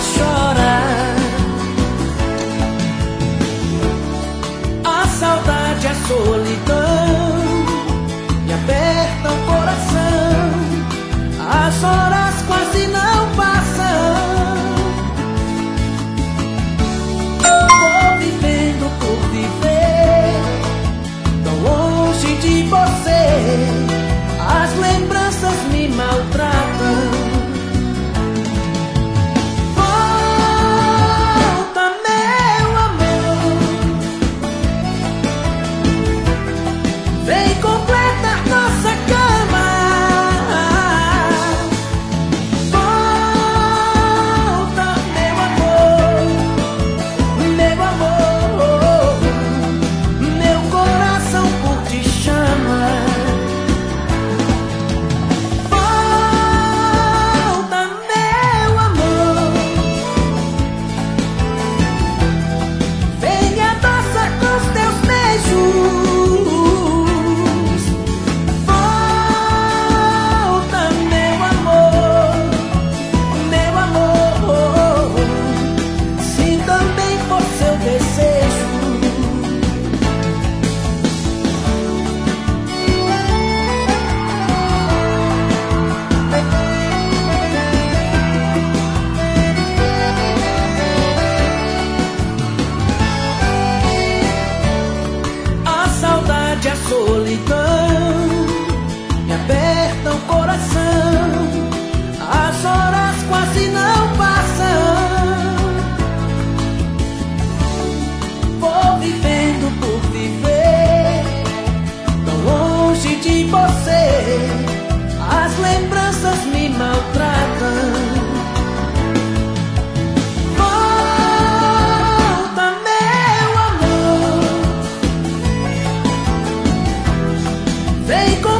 chorar. A saudade, a solidão me aperta o coração. As horas quase não passam. Vou vivendo por viver, tão longe de você. As lembranças me maltratam. Volta, meu amor, vem completar nossa cama. Volta, meu amor, meu coração por ti chama. Volta, meu amor, vem me abraçar com os teus beijos. Volta, meu amor, se também for seu desejo. A saudade, a solidão me aperta o coração. As horas quase não passam. Vou vivendo por viver, tão longe de você. As lembranças me maltratam. Volta, meu amor, vem com